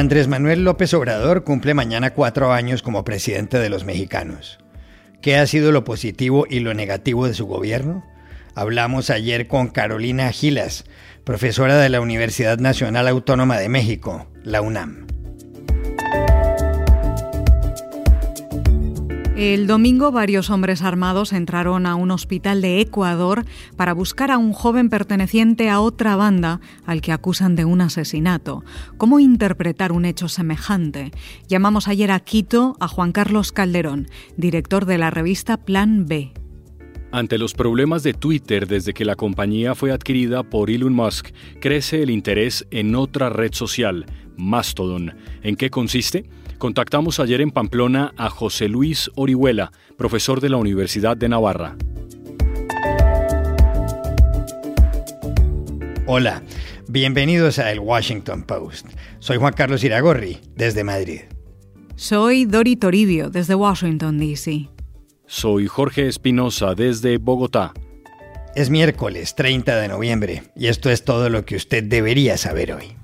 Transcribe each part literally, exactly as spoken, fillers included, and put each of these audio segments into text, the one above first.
Andrés Manuel López Obrador cumple mañana cuatro años como presidente de los mexicanos. ¿Qué ha sido lo positivo y lo negativo de su gobierno? Hablamos ayer con Carolina Gilas, profesora de la Universidad Nacional Autónoma de México, la UNAM. El domingo, varios hombres armados entraron a un hospital de Ecuador para buscar a un joven perteneciente a otra banda al que acusan de un asesinato. ¿Cómo interpretar un hecho semejante? Llamamos ayer a Quito a Juan Carlos Calderón, director de la revista Plan B. Ante los problemas de Twitter desde que la compañía fue adquirida por Elon Musk, crece el interés en otra red social, Mastodon. ¿En qué consiste? Contactamos ayer en Pamplona a José Luis Orihuela, profesor de la Universidad de Navarra. Hola, bienvenidos a El Washington Post. Soy Juan Carlos Iragorri, desde Madrid. Soy Dori Toribio, desde Washington, D C Soy Jorge Espinosa, desde Bogotá. Es miércoles treinta de noviembre y esto es todo lo que usted debería saber hoy.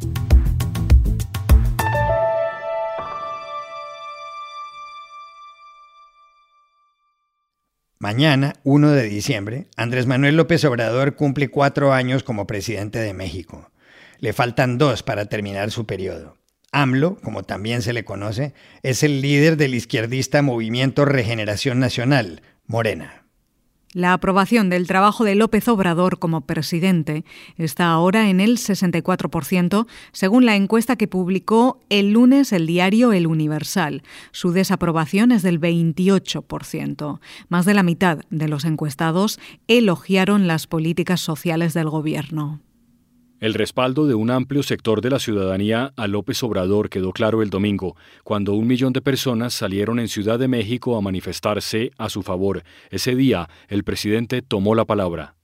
Mañana, uno de diciembre, Andrés Manuel López Obrador cumple cuatro años como presidente de México. Le faltan dos para terminar su periodo. AMLO, como también se le conoce, es el líder del izquierdista Movimiento Regeneración Nacional, Morena. La aprobación del trabajo de López Obrador como presidente está ahora en el sesenta y cuatro por ciento, según la encuesta que publicó el lunes el diario El Universal. Su desaprobación es del veintiocho por ciento. Más de la mitad de los encuestados elogiaron las políticas sociales del gobierno. El respaldo de un amplio sector de la ciudadanía a López Obrador quedó claro el domingo, cuando un millón de personas salieron en Ciudad de México a manifestarse a su favor. Ese día, el presidente tomó la palabra.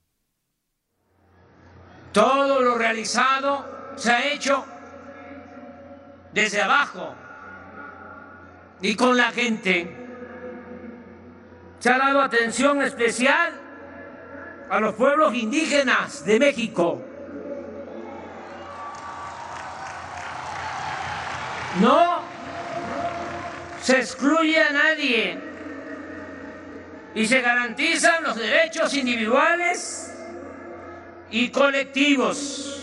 Todo lo realizado se ha hecho desde abajo y con la gente. Se ha dado atención especial a los pueblos indígenas de México. No se excluye a nadie y se garantizan los derechos individuales y colectivos,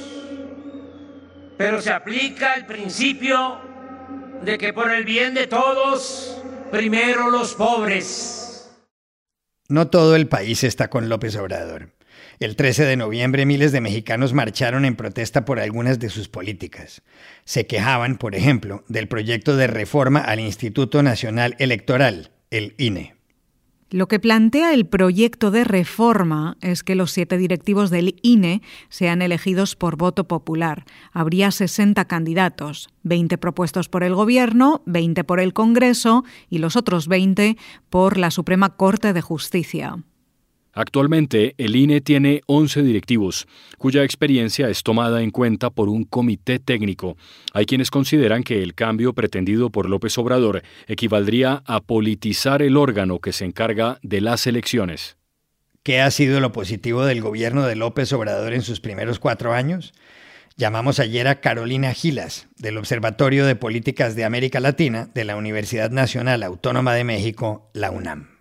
pero se aplica el principio de que por el bien de todos, primero los pobres. No todo el país está con López Obrador. El trece de noviembre miles de mexicanos marcharon en protesta por algunas de sus políticas. Se quejaban, por ejemplo, del proyecto de reforma al Instituto Nacional Electoral, el I N E. Lo que plantea el proyecto de reforma es que los siete directivos del I N E sean elegidos por voto popular. Habría sesenta candidatos, veinte propuestos por el Gobierno, veinte por el Congreso y los otros veinte por la Suprema Corte de Justicia. Actualmente, el I N E tiene once directivos, cuya experiencia es tomada en cuenta por un comité técnico. Hay quienes consideran que el cambio pretendido por López Obrador equivaldría a politizar el órgano que se encarga de las elecciones. ¿Qué ha sido lo positivo del gobierno de López Obrador en sus primeros cuatro años? Llamamos ayer a Carolina Gilas, del Observatorio de Políticas de América Latina de la Universidad Nacional Autónoma de México, la UNAM.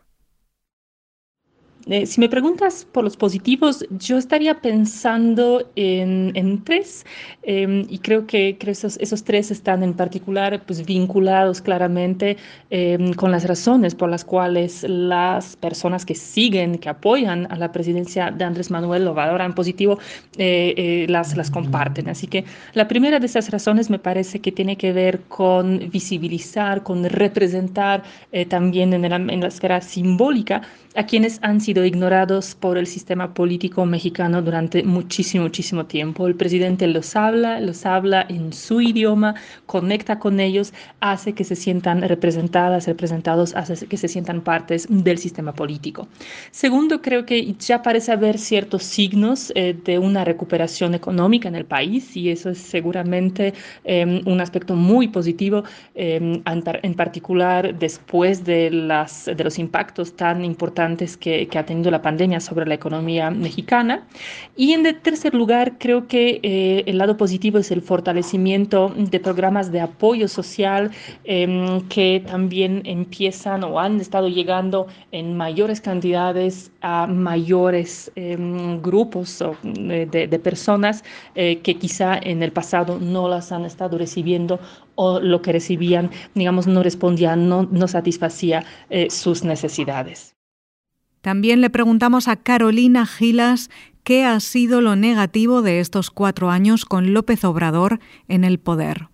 Eh, si me preguntas por los positivos, yo estaría pensando en, en tres eh, y creo que, que esos, esos tres están en particular pues, vinculados claramente eh, con las razones por las cuales las personas que siguen, que apoyan a la presidencia de Andrés Manuel lo valoran positivo, eh, eh, las, las comparten. Así que la primera de esas razones me parece que tiene que ver con visibilizar, con representar eh, también en, el, en la esfera simbólica a quienes han sido ignorados por el sistema político mexicano durante muchísimo, muchísimo tiempo. El presidente los habla, los habla en su idioma, conecta con ellos, hace que se sientan representadas, representados, hace que se sientan partes del sistema político. Segundo, creo que ya parece haber ciertos signos eh, de una recuperación económica en el país y eso es seguramente eh, un aspecto muy positivo, eh, en, en particular después de, las, de los impactos tan importantes que, que ha ha tenido la pandemia sobre la economía mexicana. Y en el tercer lugar, creo que eh, el lado positivo es el fortalecimiento de programas de apoyo social eh, que también empiezan o han estado llegando en mayores cantidades a mayores eh, grupos de, de personas eh, que quizá en el pasado no las han estado recibiendo, o lo que recibían, digamos, no respondía, no, no satisfacía eh, sus necesidades. También le preguntamos a Carolina Gilas qué ha sido lo negativo de estos cuatro años con López Obrador en el poder.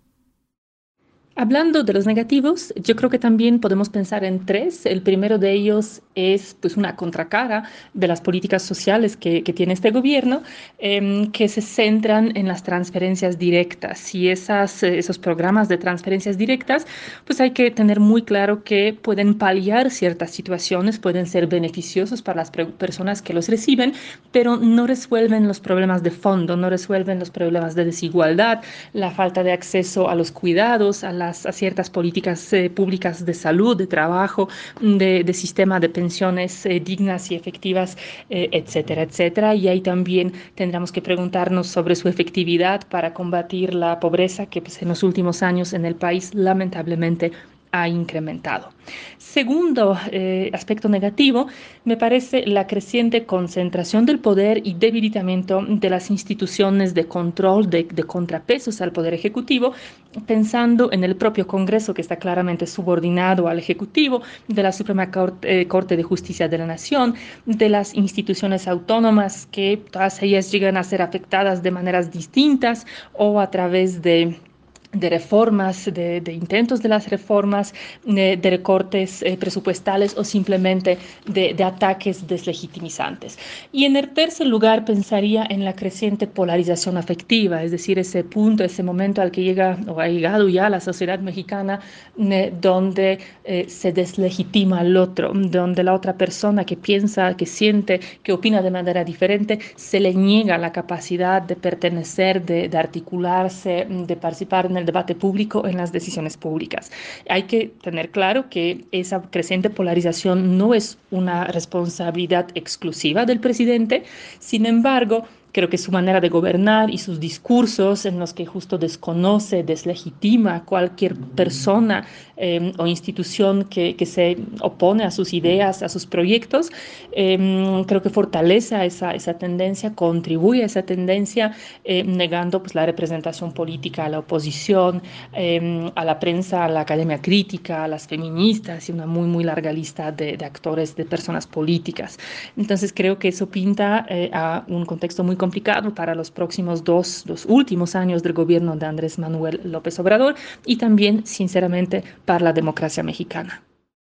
Hablando de los negativos, yo creo que también podemos pensar en tres. El primero de ellos es pues, una contracara de las políticas sociales que, que tiene este gobierno, eh, que se centran en las transferencias directas. Y esas, esos programas de transferencias directas, pues hay que tener muy claro que pueden paliar ciertas situaciones, pueden ser beneficiosos para las personas que los reciben, pero no resuelven los problemas de fondo, no resuelven los problemas de desigualdad, la falta de acceso a los cuidados, a la a ciertas políticas eh, públicas de salud, de trabajo, de, de sistema de pensiones eh, dignas y efectivas, eh, etcétera, etcétera. Y ahí también tendremos que preguntarnos sobre su efectividad para combatir la pobreza que pues, en los últimos años en el país lamentablemente ha incrementado. Segundo eh, aspecto negativo, me parece la creciente concentración del poder y debilitamiento de las instituciones de control, de, de contrapesos al poder ejecutivo, pensando en el propio Congreso, que está claramente subordinado al Ejecutivo, de la Suprema Corte, eh, Corte de Justicia de la Nación, de las instituciones autónomas, que todas ellas llegan a ser afectadas de maneras distintas o a través de de reformas, de, de intentos de las reformas, de, de recortes eh, presupuestales o simplemente de, de ataques deslegitimizantes. Y en el tercer lugar pensaría en la creciente polarización afectiva, es decir, ese punto, ese momento al que llega o ha llegado ya la sociedad mexicana eh, donde eh, se deslegitima al otro, donde la otra persona que piensa, que siente, que opina de manera diferente, se le niega la capacidad de pertenecer, de, de articularse, de participar en el debate público, en las decisiones públicas. Hay que tener claro que esa creciente polarización no es una responsabilidad exclusiva del presidente, sin embargo, creo que su manera de gobernar y sus discursos en los que justo desconoce, deslegitima cualquier persona eh, o institución que, que se opone a sus ideas, a sus proyectos, eh, creo que fortalece a esa, esa tendencia, contribuye a esa tendencia, eh, negando pues, la representación política a la oposición, eh, a la prensa, a la academia crítica, a las feministas y una muy, muy larga lista de, de actores, de personas políticas. Entonces creo que eso pinta eh, a un contexto muy complicado para los próximos dos, los últimos años del gobierno de Andrés Manuel López Obrador y también, sinceramente, para la democracia mexicana.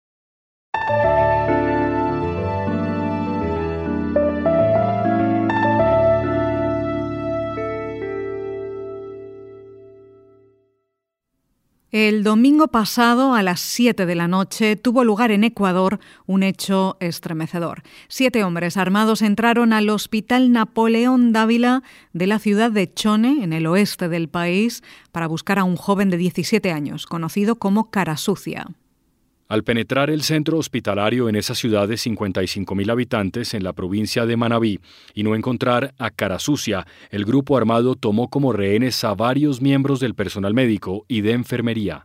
El domingo pasado, a las siete de la noche, tuvo lugar en Ecuador un hecho estremecedor. Siete hombres armados entraron al Hospital Napoleón Dávila de la ciudad de Chone, en el oeste del país, para buscar a un joven de diecisiete años, conocido como Cara Sucia. Al penetrar el centro hospitalario en esa ciudad de cincuenta y cinco mil habitantes en la provincia de Manabí y no encontrar a Cara Sucia, el grupo armado tomó como rehenes a varios miembros del personal médico y de enfermería.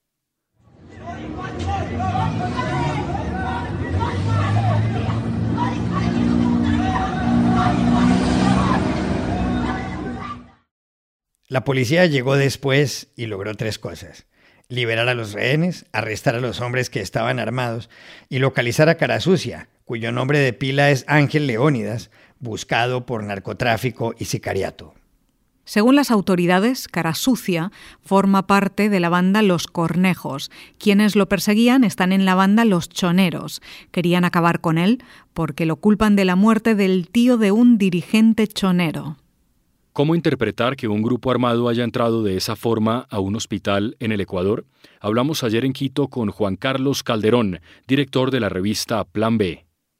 La policía llegó después y logró tres cosas: liberar a los rehenes, arrestar a los hombres que estaban armados y localizar a Cara Sucia, cuyo nombre de pila es Ángel Leónidas, buscado por narcotráfico y sicariato. Según las autoridades, Cara Sucia forma parte de la banda Los Cornejos. Quienes lo perseguían están en la banda Los Choneros. Querían acabar con él porque lo culpan de la muerte del tío de un dirigente chonero. ¿Cómo interpretar que un grupo armado haya entrado de esa forma a un hospital en el Ecuador? Hablamos ayer en Quito con Juan Carlos Calderón, director de la revista Plan B.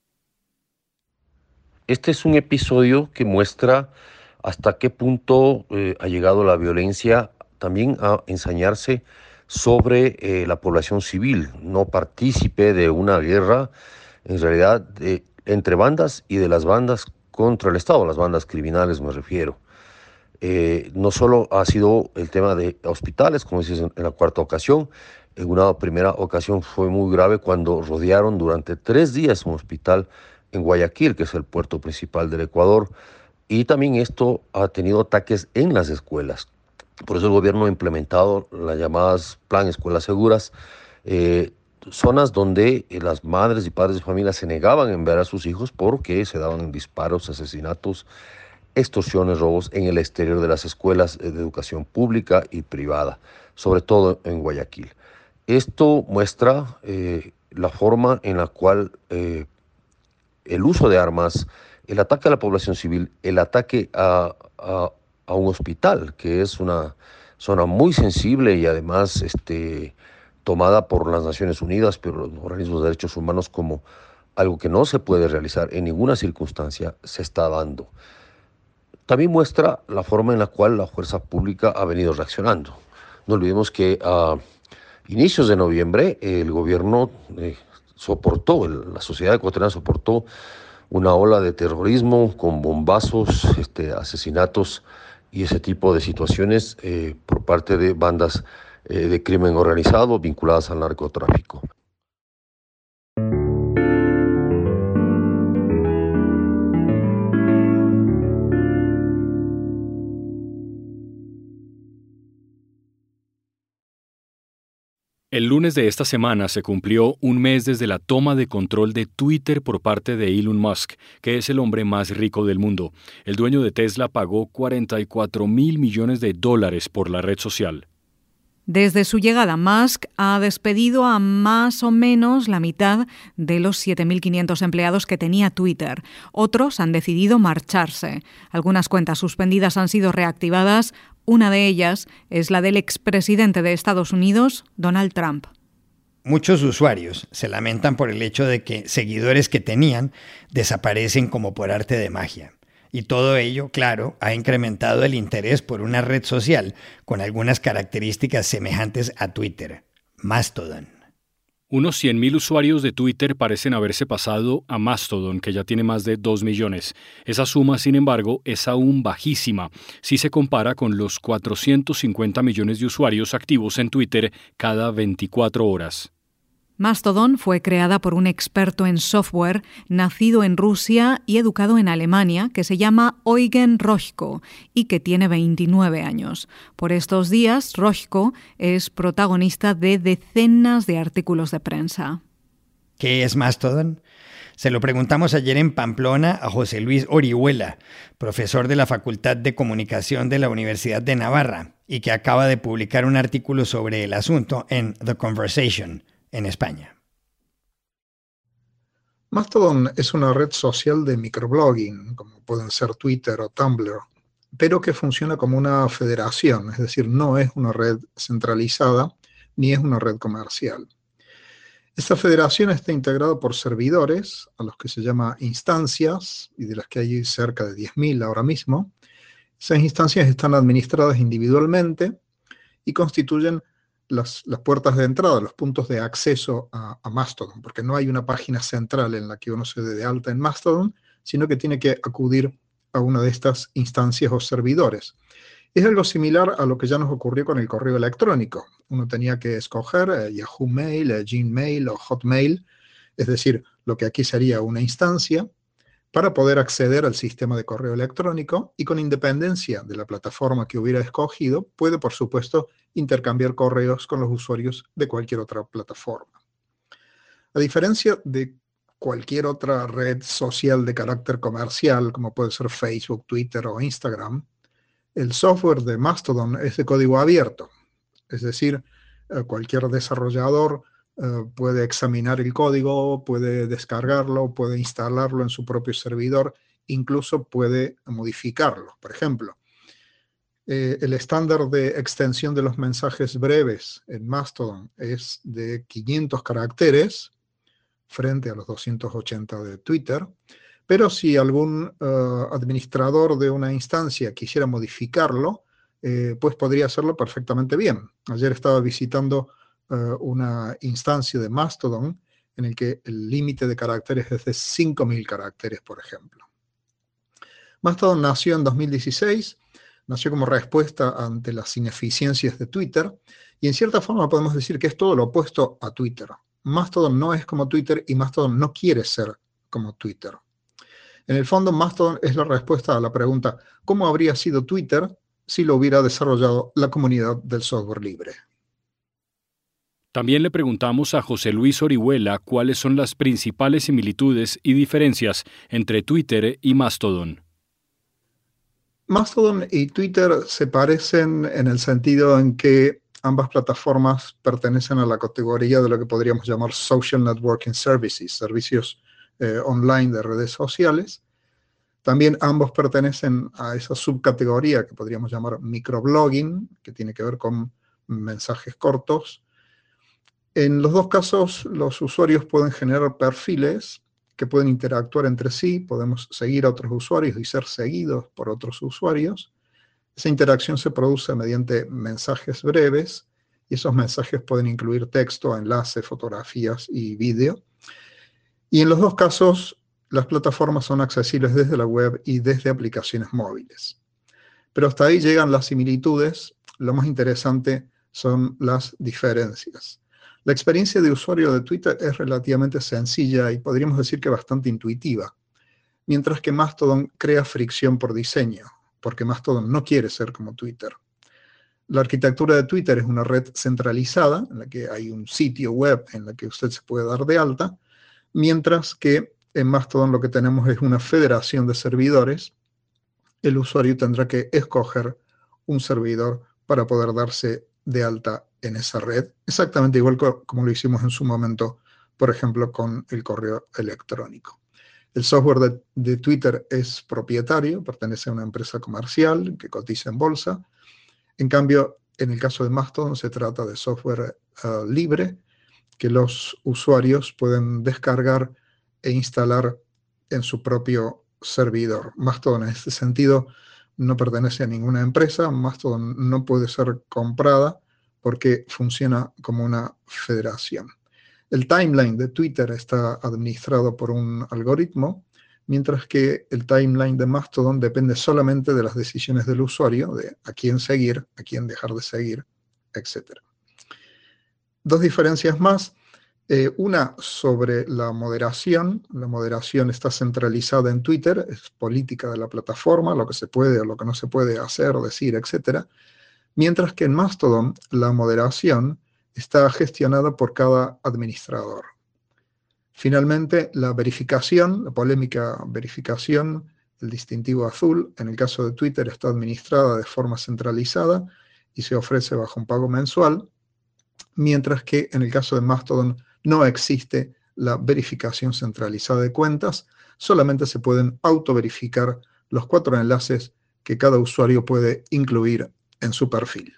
Este es un episodio que muestra hasta qué punto eh, ha llegado la violencia también a ensañarse sobre eh, la población civil, no partícipe de una guerra. En realidad, eh, entre bandas y de las bandas contra el Estado, las bandas criminales me refiero. Eh, no solo ha sido el tema de hospitales, como dices en, en la cuarta ocasión, en una primera ocasión fue muy grave cuando rodearon durante tres días un hospital en Guayaquil, que es el puerto principal del Ecuador, y también esto ha tenido ataques en las escuelas. Por eso el gobierno ha implementado las llamadas Plan Escuelas Seguras, eh, zonas donde eh, las madres y padres de familia se negaban a enviar a sus hijos porque se daban disparos, asesinatos, extorsiones, robos en el exterior de las escuelas de educación pública y privada, sobre todo en Guayaquil. Esto muestra eh, la forma en la cual eh, el uso de armas, el ataque a la población civil, el ataque a, a, a un hospital, que es una zona muy sensible y además este, tomada por las Naciones Unidas, pero los organismos de derechos humanos como algo que no se puede realizar en ninguna circunstancia, se está dando. También muestra la forma en la cual la fuerza pública ha venido reaccionando. No olvidemos que a inicios de noviembre el gobierno eh, soportó, el, la sociedad ecuatoriana soportó una ola de terrorismo con bombazos, este, asesinatos y ese tipo de situaciones eh, por parte de bandas eh, de crimen organizado vinculadas al narcotráfico. El lunes de esta semana se cumplió un mes desde la toma de control de Twitter por parte de Elon Musk, que es el hombre más rico del mundo. El dueño de Tesla pagó cuarenta y cuatro mil millones de dólares por la red social. Desde su llegada, Musk ha despedido a más o menos la mitad de los siete mil quinientos empleados que tenía Twitter. Otros han decidido marcharse. Algunas cuentas suspendidas han sido reactivadas. Una de ellas es la del expresidente de Estados Unidos, Donald Trump. Muchos usuarios se lamentan por el hecho de que seguidores que tenían desaparecen como por arte de magia. Y todo ello, claro, ha incrementado el interés por una red social con algunas características semejantes a Twitter, Mastodon. Unos cien mil usuarios de Twitter parecen haberse pasado a Mastodon, que ya tiene más de dos millones. Esa suma, sin embargo, es aún bajísima si se compara con los cuatrocientos cincuenta millones de usuarios activos en Twitter cada veinticuatro horas. Mastodon fue creada por un experto en software nacido en Rusia y educado en Alemania que se llama Eugen Rochko y que tiene veintinueve años. Por estos días, Rochko es protagonista de decenas de artículos de prensa. ¿Qué es Mastodon? Se lo preguntamos ayer en Pamplona a José Luis Orihuela, profesor de la Facultad de Comunicación de la Universidad de Navarra y que acaba de publicar un artículo sobre el asunto en The Conversation, en España. Mastodon es una red social de microblogging, como pueden ser Twitter o Tumblr, pero que funciona como una federación, es decir, no es una red centralizada ni es una red comercial. Esta federación está integrada por servidores, a los que se llama instancias, y de las que hay cerca de diez mil ahora mismo. Esas instancias están administradas individualmente y constituyen Las, las puertas de entrada, los puntos de acceso a, a Mastodon, porque no hay una página central en la que uno se dé de alta en Mastodon, sino que tiene que acudir a una de estas instancias o servidores. Es algo similar a lo que ya nos ocurrió con el correo electrónico. Uno tenía que escoger eh, Yahoo Mail, eh, Gmail o Hotmail, es decir, lo que aquí sería una instancia, para poder acceder al sistema de correo electrónico y con independencia de la plataforma que hubiera escogido, puede, por supuesto, intercambiar correos con los usuarios de cualquier otra plataforma. A diferencia de cualquier otra red social de carácter comercial, como puede ser Facebook, Twitter o Instagram, el software de Mastodon es de código abierto, es decir, cualquier desarrollador Uh, puede examinar el código, puede descargarlo, puede instalarlo en su propio servidor, incluso puede modificarlo. Por ejemplo, eh, el estándar de extensión de los mensajes breves en Mastodon es de quinientos caracteres frente a los doscientos ochenta de Twitter, pero si algún uh, administrador de una instancia quisiera modificarlo, eh, pues podría hacerlo perfectamente bien. Ayer estaba visitando Uh, una instancia de Mastodon en el que el límite de caracteres es de cinco mil caracteres, por ejemplo. Mastodon nació en dos mil dieciséis, nació como respuesta ante las ineficiencias de Twitter, y en cierta forma podemos decir que es todo lo opuesto a Twitter. Mastodon no es como Twitter y Mastodon no quiere ser como Twitter. En el fondo, Mastodon es la respuesta a la pregunta ¿cómo habría sido Twitter si lo hubiera desarrollado la comunidad del software libre? También le preguntamos a José Luis Orihuela cuáles son las principales similitudes y diferencias entre Twitter y Mastodon. Mastodon y Twitter se parecen en el sentido en que ambas plataformas pertenecen a la categoría de lo que podríamos llamar Social Networking Services, servicios eh, online de redes sociales. También ambos pertenecen a esa subcategoría que podríamos llamar microblogging, que tiene que ver con mensajes cortos. En los dos casos, los usuarios pueden generar perfiles que pueden interactuar entre sí, podemos seguir a otros usuarios y ser seguidos por otros usuarios. Esa interacción se produce mediante mensajes breves, y esos mensajes pueden incluir texto, enlaces, fotografías y vídeo. Y en los dos casos, las plataformas son accesibles desde la web y desde aplicaciones móviles. Pero hasta ahí llegan las similitudes. Lo más interesante son las diferencias. La experiencia de usuario de Twitter es relativamente sencilla y podríamos decir que bastante intuitiva, mientras que Mastodon crea fricción por diseño, porque Mastodon no quiere ser como Twitter. La arquitectura de Twitter es una red centralizada, en la que hay un sitio web en la que usted se puede dar de alta, mientras que en Mastodon lo que tenemos es una federación de servidores. El usuario tendrá que escoger un servidor para poder darse de alta en esa red, exactamente igual como lo hicimos en su momento, por ejemplo, con el correo electrónico. El software de, de Twitter es propietario, pertenece a una empresa comercial que cotiza en bolsa. En cambio, en el caso de Mastodon se trata de software uh, libre que los usuarios pueden descargar e instalar en su propio servidor. Mastodon en este sentido no pertenece a ninguna empresa, Mastodon no puede ser comprada porque funciona como una federación. El timeline de Twitter está administrado por un algoritmo, mientras que el timeline de Mastodon depende solamente de las decisiones del usuario, de a quién seguir, a quién dejar de seguir, etcétera. Dos diferencias más. Eh, una sobre la moderación. La moderación está centralizada en Twitter, es política de la plataforma, lo que se puede o lo que no se puede hacer, decir, etcétera. Mientras que en Mastodon la moderación está gestionada por cada administrador. Finalmente, la verificación, la polémica verificación, el distintivo azul, en el caso de Twitter está administrada de forma centralizada y se ofrece bajo un pago mensual, mientras que en el caso de Mastodon no existe la verificación centralizada de cuentas, solamente se pueden autoverificar los cuatro enlaces que cada usuario puede incluir en su perfil.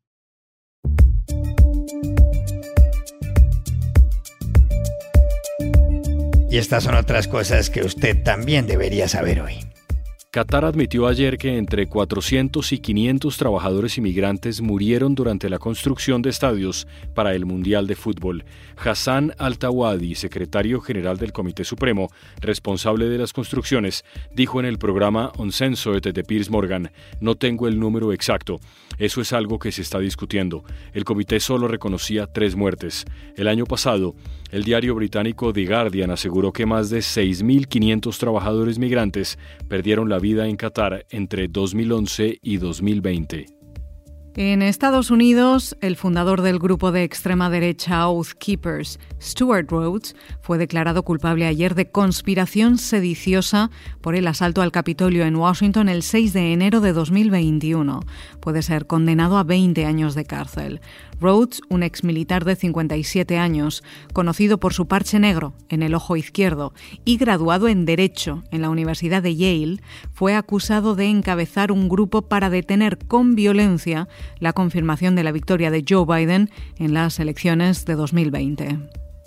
Y estas son otras cosas que usted también debería saber hoy. Qatar admitió ayer que entre cuatrocientos y quinientos trabajadores inmigrantes murieron durante la construcción de estadios para el Mundial de Fútbol. Hassan Al-Tawadi, secretario general del Comité Supremo, responsable de las construcciones, dijo en el programa Uncensored de Piers Morgan: "No tengo el número exacto. Eso es algo que se está discutiendo. El comité solo reconocía tres muertes. El año pasado, el diario británico The Guardian aseguró que más de seis mil quinientos trabajadores migrantes perdieron la vida en Qatar entre dos mil once y dos mil veinte. En Estados Unidos, el fundador del grupo de extrema derecha Oath Keepers, Stuart Rhodes, fue declarado culpable ayer de conspiración sediciosa por el asalto al Capitolio en Washington el seis de enero de dos mil veintiuno. Puede ser condenado a veinte años de cárcel. Rhodes, un exmilitar de cincuenta y siete años, conocido por su parche negro en el ojo izquierdo y graduado en Derecho en la Universidad de Yale, fue acusado de encabezar un grupo para detener con violencia la confirmación de la victoria de Joe Biden en las elecciones de dos mil veinte.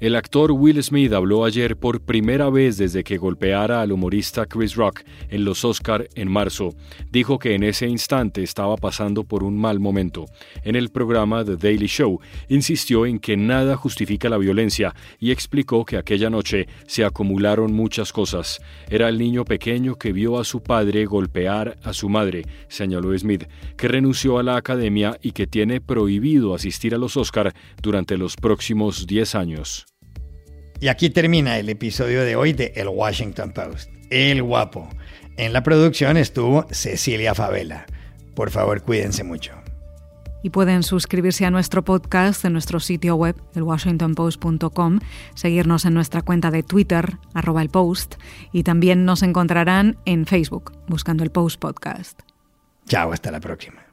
El actor Will Smith habló ayer por primera vez desde que golpeara al humorista Chris Rock en los Oscar en marzo. Dijo que en ese instante estaba pasando por un mal momento. En el programa The Daily Show, insistió en que nada justifica la violencia y explicó que aquella noche se acumularon muchas cosas. Era el niño pequeño que vio a su padre golpear a su madre, señaló Smith, que renunció a la academia y que tiene prohibido asistir a los Oscar durante los próximos diez años. Y aquí termina el episodio de hoy de El Washington Post. El guapo. En la producción estuvo Cecilia Favela. Por favor, cuídense mucho. Y pueden suscribirse a nuestro podcast en nuestro sitio web, el washington post punto com, seguirnos en nuestra cuenta de Twitter, arroba el Post, y también nos encontrarán en Facebook, buscando el Post Podcast. Chao, hasta la próxima.